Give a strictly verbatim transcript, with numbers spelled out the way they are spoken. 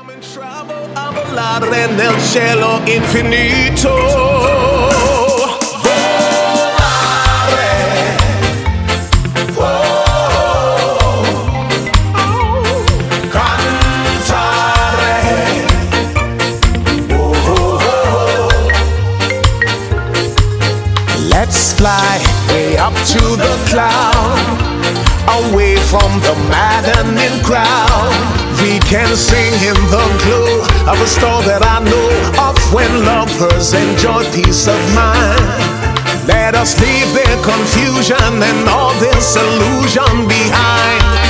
in trouble, a volare nel cielo infinito. Volare, oh, cantare, oh, oh. Let's fly way up to the cloud, away from the maddening crowd. We can sing in the glow of a story that I know of when lovers enjoy peace of mind. Let us leave their confusion and all this illusion behind.